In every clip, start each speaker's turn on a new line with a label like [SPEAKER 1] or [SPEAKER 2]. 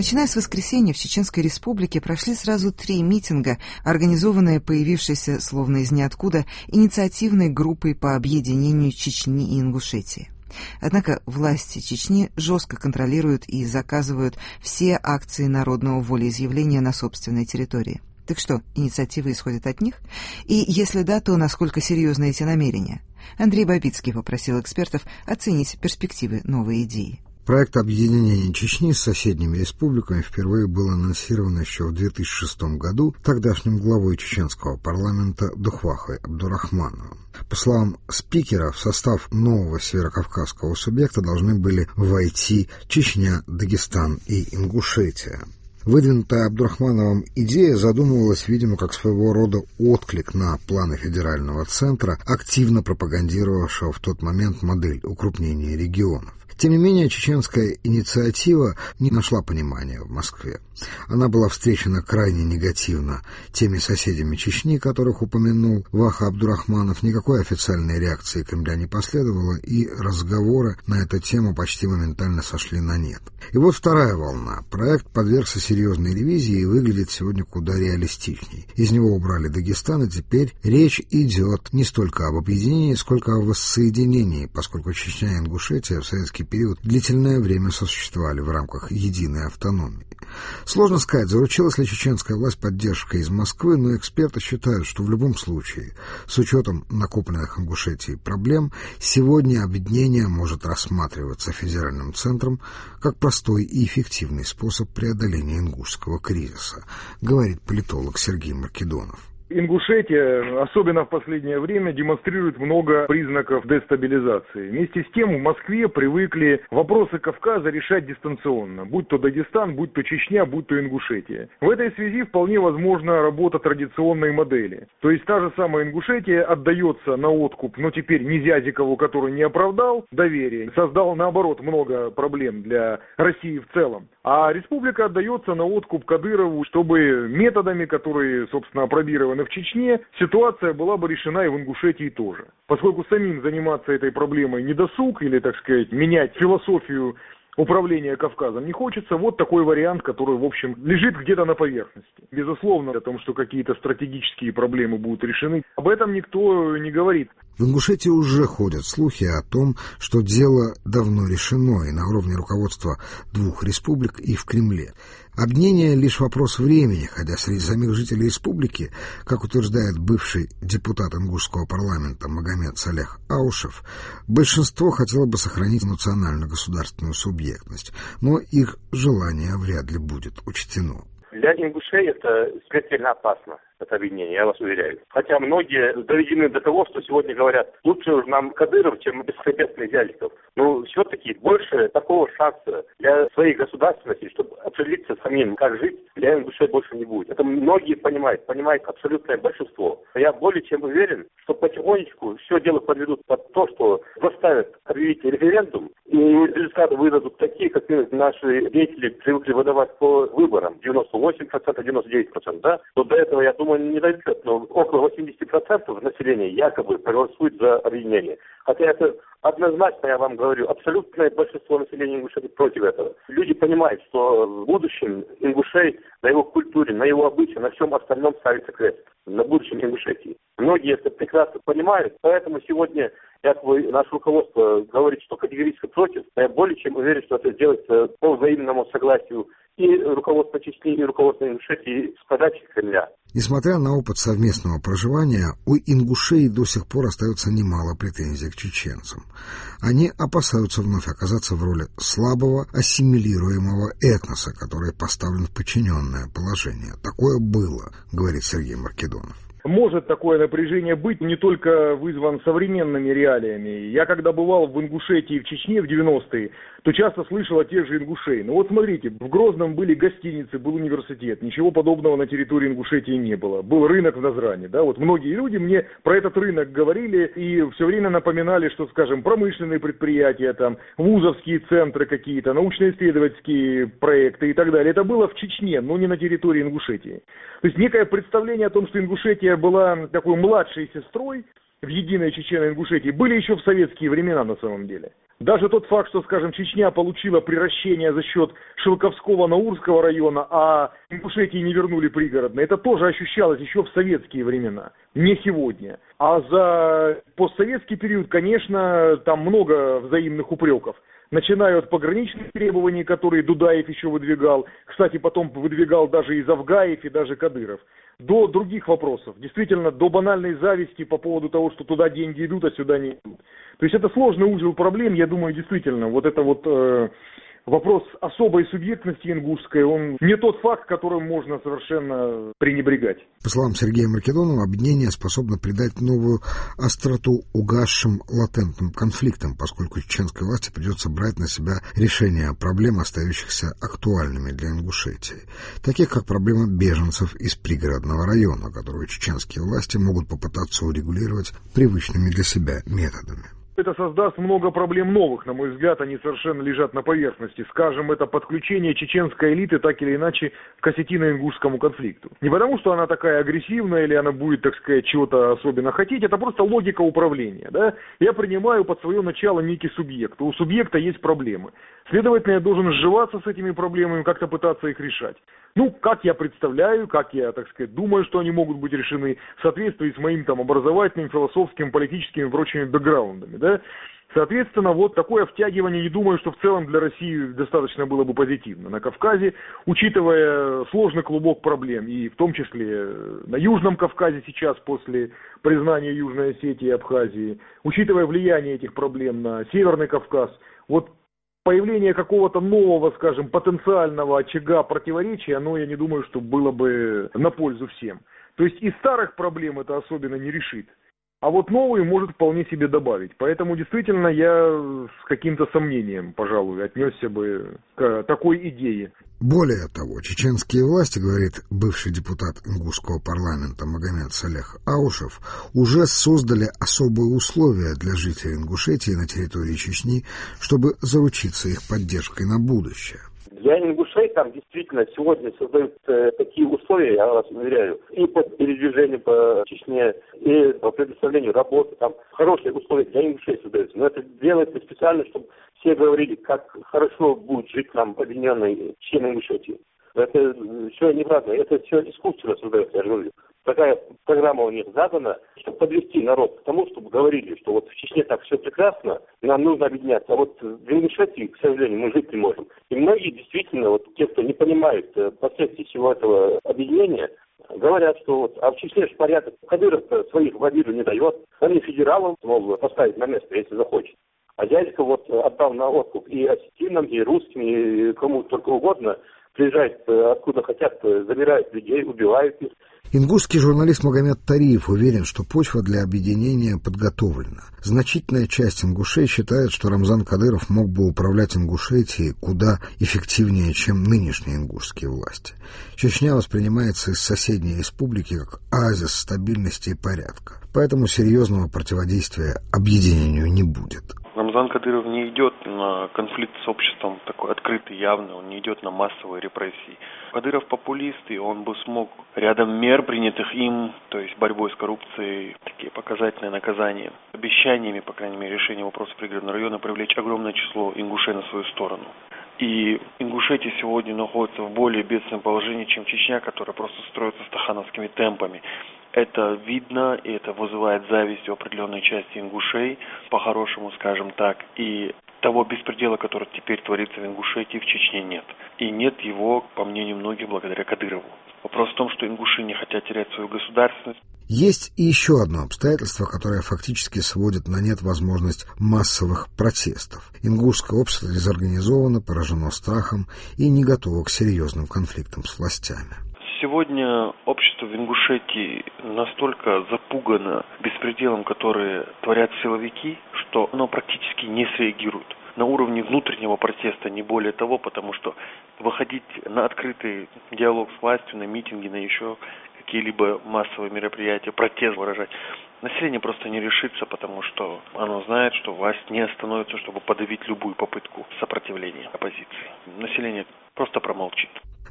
[SPEAKER 1] Начиная с воскресенья в Чеченской Республике прошли сразу 3 митинга, организованные появившейся, словно из ниоткуда, инициативной группой по объединению Чечни и Ингушетии. Однако власти Чечни жестко контролируют и заказывают все акции народного волеизъявления на собственной территории. Так что, инициативы исходят от них? И если да, то насколько серьезны эти намерения? Андрей Бабицкий попросил экспертов оценить перспективы новой идеи.
[SPEAKER 2] Проект объединения Чечни с соседними республиками впервые был анонсирован еще в 2006 году тогдашним главой чеченского парламента Духвахой Абдурахмановым. По словам спикера, в состав нового северокавказского субъекта должны были войти Чечня, Дагестан и Ингушетия. Выдвинутая Абдурахмановым идея задумывалась, видимо, как своего рода отклик на планы федерального центра, активно пропагандировавшего в тот момент модель укрупнения регионов. Тем не менее, чеченская инициатива не нашла понимания в Москве. Она была встречена крайне негативно теми соседями Чечни, которых упомянул Ваха Абдурахманов. Никакой официальной реакции Кремля не последовало, и разговоры на эту тему почти моментально сошли на нет. И вот вторая волна. Проект подвергся серьезной ревизии и выглядит сегодня куда реалистичней. Из него убрали Дагестан, и теперь речь идет не столько об объединении, сколько о воссоединении, поскольку Чечня и Ингушетия в советский период длительное время сосуществовали в рамках единой автономии. Сложно сказать, заручилась ли чеченская власть поддержкой из Москвы, но эксперты считают, что в любом случае, с учетом накопленных в Ингушетии проблем, сегодня объединение может рассматриваться федеральным центром как простой и эффективный способ преодоления ингушского кризиса, говорит политолог Сергей Маркедонов.
[SPEAKER 3] Ингушетия, особенно в последнее время, демонстрирует много признаков дестабилизации. Вместе с тем в Москве привыкли вопросы Кавказа решать дистанционно, будь то Дагестан, будь то Чечня, будь то Ингушетия. В этой связи вполне возможна работа традиционной модели. То есть та же самая Ингушетия отдается на откуп, но теперь Низязикову, который не оправдал доверие, создал наоборот много проблем для России в целом. А республика отдается на откуп Кадырову, чтобы методами, которые, собственно, опробированы в Чечне, ситуация была бы решена и в Ингушетии тоже. Поскольку самим заниматься этой проблемой не досуг, или, так сказать, менять философию управления Кавказом не хочется, вот такой вариант, который, в общем, лежит где-то на поверхности. Безусловно, о том, что какие-то стратегические проблемы будут решены, об этом никто не говорит.
[SPEAKER 2] В Ингушетии уже ходят слухи о том, что дело давно решено и на уровне руководства двух республик, и в Кремле. Объединение — лишь вопрос времени, хотя среди самих жителей республики, как утверждает бывший депутат ингушского парламента Магомед Салех Аушев, большинство хотело бы сохранить национально-государственную субъектность, но их желание вряд ли будет учтено.
[SPEAKER 4] Для ингушей это смертельно опасно, это объединение, я вас уверяю. Хотя многие доведены до того, что сегодня говорят, лучше уж нам Кадыров, чем бесхребетный Вяликов. Но все-таки больше такого шанса для своей государственности, чтобы определиться самим, как жить, для ингушей больше не будет. Это многие понимают абсолютное большинство. Я более чем уверен, что потихонечку все дело подведут под то, что заставят объявить референдум, и результаты выдадут такие, как наши деятели привыкли выдавать по выборам, 98%, 99%, да? Но до этого, я думаю, не дойдет, но около 80% населения якобы проголосует за объединение. Хотя это однозначно, я вам говорю, абсолютное большинство населения Ингушетии против этого. Люди понимают, что в будущем ингушей на его культуре, на его обычаях, на всем остальном ставится крест. На будущем Ингушетии. Многие это прекрасно понимают, поэтому сегодня наше руководство говорит, что категорически против. Я более чем уверен, что это делается по взаимному согласию и руководства Чечни, и руководства Ингушетии с подачи Кремля.
[SPEAKER 2] Несмотря на опыт совместного проживания, у ингушей до сих пор остается немало претензий к чеченцам. Они опасаются вновь оказаться в роли слабого, ассимилируемого этноса, который поставлен в подчиненное положение. Такое было, говорит Сергей Маркедонов.
[SPEAKER 3] Может такое напряжение быть не только вызван современными реалиями. Я когда бывал в Ингушетии и в Чечне в 90-е, то часто слышал о тех же ингушей. Но вот смотрите, в Грозном были гостиницы, был университет. Ничего подобного на территории Ингушетии не было. Был рынок в Назране. Да? Вот многие люди мне про этот рынок говорили и все время напоминали, что, скажем, промышленные предприятия, там, вузовские центры какие-то, научно-исследовательские проекты и так далее. Это было в Чечне, но не на территории Ингушетии. То есть некое представление о том, что Ингушетия была такой младшей сестрой в единой Чечено-Ингушетии были еще в советские времена на самом деле. Даже тот факт, что, скажем, Чечня получила приращение за счет Шелковского-Наурского района, а Ингушетии не вернули пригородные, это тоже ощущалось еще в советские времена, не сегодня. А за постсоветский период, конечно, там много взаимных упреков. Начиная от пограничных требований, которые Дудаев еще выдвигал, кстати, потом выдвигал даже и Завгаев, и даже Кадыров, до других вопросов, действительно, до банальной зависти по поводу того, что туда деньги идут, а сюда не идут. То есть это сложный узел проблем, я думаю, действительно, вот это вот вопрос особой субъектности ингушской, он не тот факт, которым можно совершенно пренебрегать.
[SPEAKER 2] По словам Сергея Маркедонова, объединение способно придать новую остроту угасшим латентным конфликтам, поскольку чеченской власти придется брать на себя решение проблем, остающихся актуальными для Ингушетии, таких как проблема беженцев из пригородного района, которую чеченские власти могут попытаться урегулировать привычными для себя методами.
[SPEAKER 3] Это создаст много проблем новых, на мой взгляд, они совершенно лежат на поверхности. Скажем, это подключение чеченской элиты так или иначе к осетино-ингушскому конфликту. Не потому, что она такая агрессивная или она будет, так сказать, чего-то особенно хотеть, это просто логика управления. Да? Я принимаю под свое начало некий субъект, у субъекта есть проблемы. Следовательно, я должен сживаться с этими проблемами, как-то пытаться их решать. Ну, как я представляю, как я, так сказать, думаю, что они могут быть решены в соответствии с моим там образовательным, философским, политическим и прочими бэкграундами, да. Соответственно, вот такое втягивание, не думаю, что в целом для России достаточно было бы позитивно. На Кавказе, учитывая сложный клубок проблем, и в том числе на Южном Кавказе сейчас, после признания Южной Осетии и Абхазии, учитывая влияние этих проблем на Северный Кавказ, вот появление какого-то нового, скажем, потенциального очага противоречия, оно, я не думаю, что было бы на пользу всем. То есть и старых проблем это особенно не решит. А вот новые может вполне себе добавить. Поэтому действительно я с каким-то сомнением, пожалуй, отнесся бы к такой идее.
[SPEAKER 2] Более того, чеченские власти, говорит бывший депутат ингушского парламента Магомед Салех Аушев, уже создали особые условия для жителей Ингушетии на территории Чечни, чтобы заручиться их поддержкой на будущее.
[SPEAKER 4] Для ингушей там действительно сегодня создают такие условия, я вас уверяю, и по передвижению по Чечне, и по предоставлению работы, там хорошие условия для ингушей создаются. Но это делается специально, чтобы все говорили, как хорошо будет жить нам объединенной Чечне-Ингушетии. Это все неправда, это все искусственно создается, я же говорю. Такая программа у них задана, чтобы подвести народ к тому, чтобы говорили, что вот в Чечне так все прекрасно, нам нужно объединяться. А вот в Ингушетии, к сожалению, мы жить не можем. И многие действительно, вот те, кто не понимают последствий всего этого объединения, говорят, что вот, а в Чечне же порядок. Кадыров своих в обиду не дает. Он и федералам мог поставить на место, если захочет. А дядька вот отдал на откуп и осетинам, и русским, и кому только угодно. Приезжают откуда хотят, забирают людей, убивают их.
[SPEAKER 2] Ингушский журналист Магомед Тариев уверен, что почва для объединения подготовлена. Значительная часть ингушей считает, что Рамзан Кадыров мог бы управлять Ингушетией куда эффективнее, чем нынешние ингушские власти. Чечня воспринимается из соседней республики как оазис стабильности и порядка. Поэтому серьезного противодействия объединению не будет.
[SPEAKER 5] Рамзан Кадыров не идет на конфликт с обществом такой открытый, явный, он не идет на массовые репрессии. Кадыров популист, и он бы смог рядом мер, принятых им, то есть борьбой с коррупцией, такие показательные наказания, обещаниями, по крайней мере, решения вопроса пригородного района, привлечь огромное число ингушей на свою сторону. И Ингушетия сегодня находится в более бедственном положении, чем Чечня, которая просто строится стахановскими темпами. Это видно, и это вызывает зависть у определенной части ингушей, по-хорошему, скажем так. И того беспредела, который теперь творится в Ингушетии, в Чечне нет. И нет его, по мнению многих, благодаря Кадырову. Вопрос в том, что ингуши не хотят терять свою государственность.
[SPEAKER 2] Есть и еще одно обстоятельство, которое фактически сводит на нет возможность массовых протестов. Ингушское общество дезорганизовано, поражено страхом и не готово к серьезным конфликтам с властями.
[SPEAKER 5] Сегодня общество в Ингушетии настолько запугано беспределом, который творят силовики, что оно практически не среагирует. На уровне внутреннего протеста, не более того, потому что выходить на открытый диалог с властью, на митинги, на еще какие-либо массовые мероприятия, протест выражать, население просто не решится, потому что оно знает, что власть не остановится, чтобы подавить любую попытку сопротивления оппозиции. Население просто промолчит.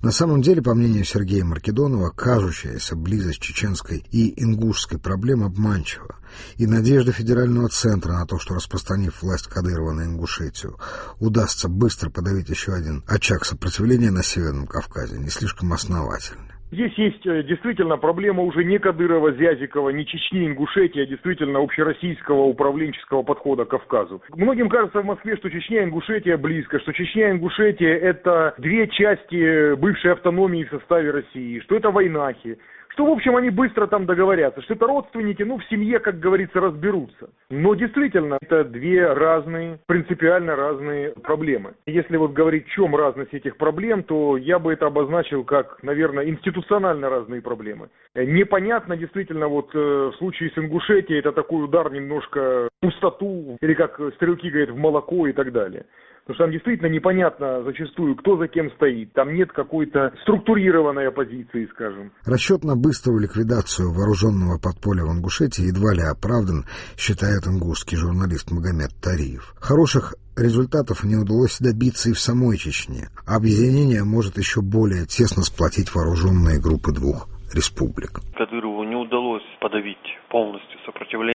[SPEAKER 2] На самом деле, по мнению Сергея Маркедонова, кажущаяся близость чеченской и ингушской проблем обманчива, и надежда федерального центра на то, что, распространив власть Кадырова на Ингушетию, удастся быстро подавить еще один очаг сопротивления на Северном Кавказе, не слишком основательны.
[SPEAKER 3] Здесь есть действительно проблема уже не Кадырова, Зязикова, не Чечни, Ингушетии, а действительно общероссийского управленческого подхода к Кавказу. Многим кажется в Москве, что Чечня и Ингушетия близко, что Чечня и Ингушетия это две части бывшей автономии в составе России, что это войнахи, что, в общем, они быстро там договорятся, что это родственники, в семье, как говорится, разберутся. Но действительно, это две разные, принципиально разные проблемы. Если говорить, в чем разность этих проблем, то я бы это обозначил как, наверное, институционально разные проблемы. Непонятно, действительно, в случае с Ингушетией, это такой удар немножко в пустоту, или, как стрелки говорят, в молоко и так далее. Потому что там действительно непонятно зачастую, кто за кем стоит. Там нет какой-то структурированной оппозиции, скажем.
[SPEAKER 2] Расчет на быструю ликвидацию вооруженного подполья в Ингушетии едва ли оправдан, считает ингушский журналист Магомед Тариев. Хороших результатов не удалось добиться и в самой Чечне. Объединение может еще более тесно сплотить вооруженные группы двух республик.
[SPEAKER 5] Кадырову не удалось подавить полностью сопротивление